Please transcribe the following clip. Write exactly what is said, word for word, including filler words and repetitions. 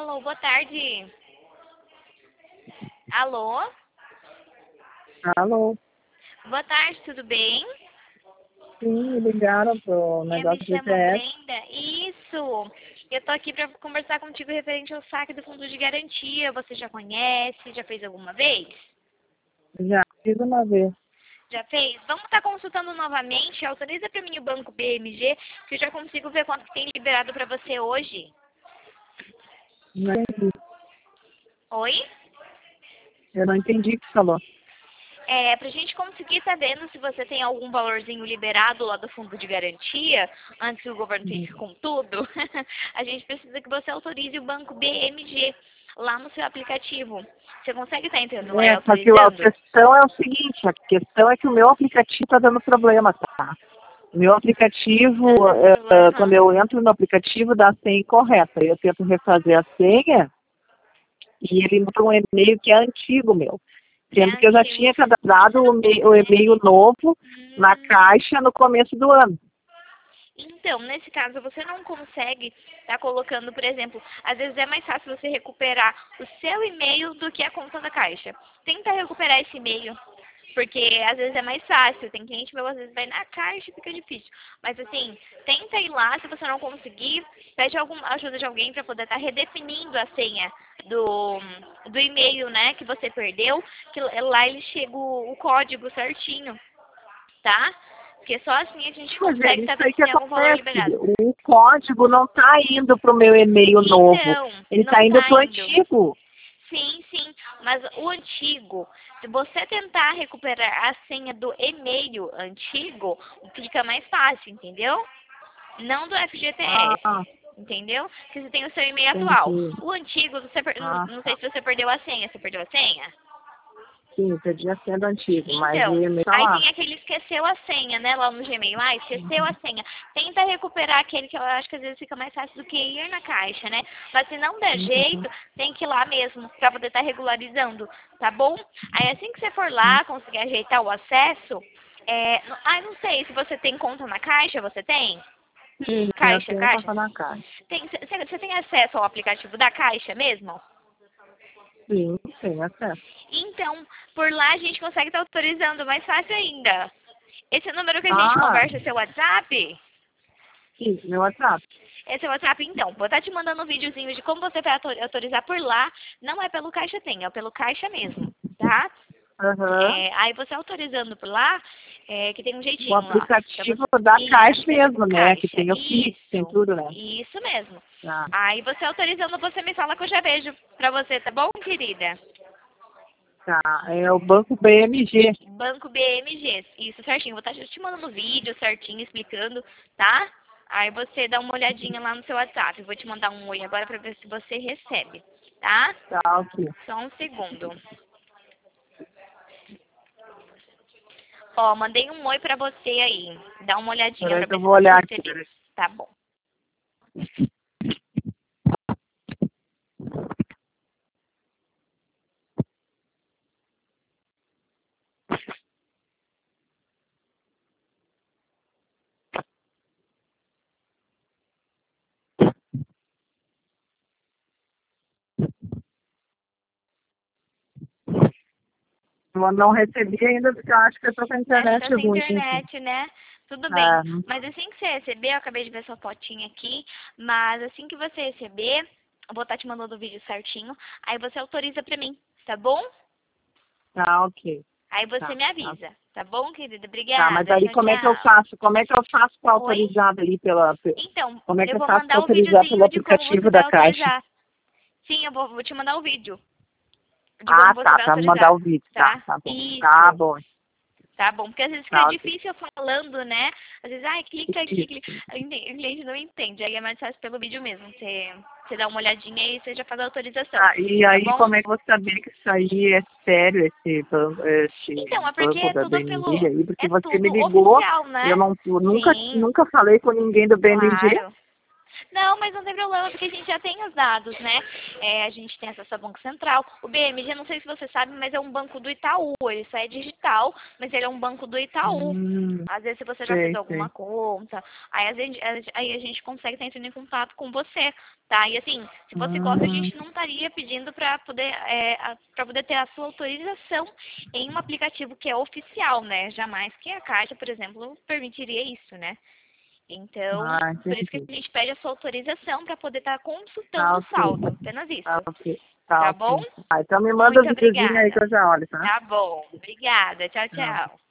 Alô, boa tarde. Alô? Alô? Boa tarde, tudo bem? Sim, me ligaram pro Eu me negócio do chamo G P S. Brenda. Isso. Eu tô aqui para conversar contigo referente ao saque do fundo de garantia. Você já conhece? Já fez alguma vez? Já fiz uma vez. Já fez? Vamos estar consultando novamente. Autoriza para mim o banco B M G, que eu já consigo ver quanto que tem liberado para você hoje. Não entendi. Oi? Eu não entendi o que você falou. É, pra gente conseguir estar vendo se você tem algum valorzinho liberado lá do fundo de garantia, antes que o governo Hum. fique com tudo, a gente precisa que você autorize o banco B M G lá no seu aplicativo. Você consegue estar entrando lá e É, só que a autorizando? questão é o seguinte, a questão é que o meu aplicativo está dando problema, tá? O meu aplicativo, Tá dando eh, quando problema? eu entro no aplicativo, dá a senha incorreta. Eu tento refazer a senha e ele manda um e-mail que é antigo meu. Que é Sendo que eu já antigo. tinha E você cadastrado o, não me- o e-mail consegue? novo na Hum. Caixa no começo do ano. Então, nesse caso, você não consegue estar colocando, por exemplo, às vezes é mais fácil você recuperar o seu e-mail do que a conta da Caixa. Tenta recuperar esse e-mail, porque às vezes é mais fácil. Tem cliente meu, às vezes vai na Caixa e fica difícil. Mas assim, tenta ir lá, se você não conseguir, pede alguma ajuda de alguém para poder estar redefinindo a senha do, do e-mail, né, que você perdeu, que lá ele chega o, o código certinho, tá? Porque só assim a gente Mas é consegue isso saber aí se que tem algum valor acontece. liberado. O código não está indo para o meu e-mail novo. Então, Ele está não indo tá para o indo. antigo. Sim, sim, mas o antigo, se você tentar recuperar a senha do e-mail antigo, fica mais fácil, entendeu? Não do F G T S, Ah, entendeu? Porque você tem o seu e-mail atual. entendi. O antigo, você per- não Ah, não sei tá. se você perdeu a senha. Você perdeu a senha? Sim, perdi a senha do antigo, mas o Então, e-mail está aí lá. tem aquele esqueceu a senha, né, lá no Gmail. Ah, esqueceu a senha. Tenta recuperar aquele que eu acho que às vezes fica mais fácil do que ir na caixa, né? Mas se não der Uhum. jeito, tem que ir lá mesmo, pra poder estar regularizando, tá bom? Aí assim que você for lá, conseguir ajeitar o acesso, é... Ah, não sei se você tem conta na caixa, você tem? Sim, eu Caixa, tenho caixa? conta na Caixa. Tem, você você tem acesso ao aplicativo da caixa mesmo? Sim, tem acesso. Então, por lá a gente consegue estar autorizando, mais fácil ainda. Esse número que a gente Ah, conversa é seu WhatsApp? sim, meu WhatsApp. Esse é o WhatsApp, então. Vou estar te mandando um videozinho de como você vai autor- autorizar por lá. Não é pelo Caixa Tem, é pelo Caixa mesmo, tá? Aham. É, aí você autorizando por lá, é, que tem um O jeitinho lá. Pra você... aplicativo da Isso, Caixa aplicativo mesmo, né? Que Caixa. tem o Pix, tem Isso. tudo, né? Isso mesmo. Tá. Aí você autorizando, você me fala que eu já vejo pra você, tá bom, querida? Tá. É o Banco B M G. Banco B M G. Isso, certinho. Vou estar te mandando vídeo certinho, explicando, tá? Aí você dá uma olhadinha lá no seu WhatsApp. Eu vou te mandar um oi agora pra ver se você recebe, tá? Tá, ok. Só um segundo. Ó, mandei um oi pra você aí. Dá uma olhadinha Peraí pra que eu ver se vou você olhar aqui. recebeu. Tá bom. Eu não recebi ainda porque eu acho que eu tô com a Acho que tá internet sem ruim aqui. internet, né? Tudo bem. É, Mas assim que você receber, eu acabei de ver sua fotinha aqui, mas assim que você receber, eu vou estar te mandando o vídeo certinho, aí você autoriza pra mim, tá bom? tá, ok. Aí você Tá, me tá. avisa, tá bom, querida? Tá, mas Obrigada. aí Tchau, como é que eu tchau. faço? Como é que eu faço para Oi? autorizar ali pela... pe- Então, Como é que eu eu vou faço para mandar o autorizar pelo videozinho de como você aplicativo vai da Caixa? autorizar. Sim, eu vou, vou te mandar o vídeo de como Ah, você tá, vai para me mandar autorizar, o vídeo. Tá, tá? tá bom. Tá Isso. bom. Tá bom, porque às vezes fica Tá, ok. difícil falando, né? Às vezes, ai, clica aqui, clica. Isso. O cliente não entende, aí é mais fácil pelo vídeo mesmo. Você, você dá uma olhadinha e você já faz a autorização, Ah, e tá aí bom? como é que eu vou saber que isso aí é sério, esse banco, Então, esse é porque banco é da tudo pelo. B M G aí? Porque É você me tudo ligou, oficial, eu né? não, eu nunca, Sim, nunca falei com ninguém do B M G. claro. Não, mas não tem problema, porque a gente já tem os dados, né? É, a gente tem acesso ao Banco Central. O B M G, não sei se você sabe, mas é um banco do Itaú. Ele só é digital, mas ele é um banco do Itaú. Hum, Às vezes, se você já fez sei, alguma sei. conta, aí a gente, aí a gente consegue estar entrando em contato com você, tá? E assim, se fosse golpe, a Hum, gente não estaria pedindo para poder, é, para poder ter a sua autorização em um aplicativo que é oficial, né? Jamais que a Caixa, por exemplo, permitiria isso, né? Então, ah, por isso que entendi. a gente pede a sua autorização para poder estar consultando Tá o saldo. ok. Apenas Tá isso. ok. Tá Tá bom? ok. Ah, então me manda o Muito videozinho aí que obrigada. eu já olho, tá? Tá bom. Obrigada. Tchau, Tchau. tchau.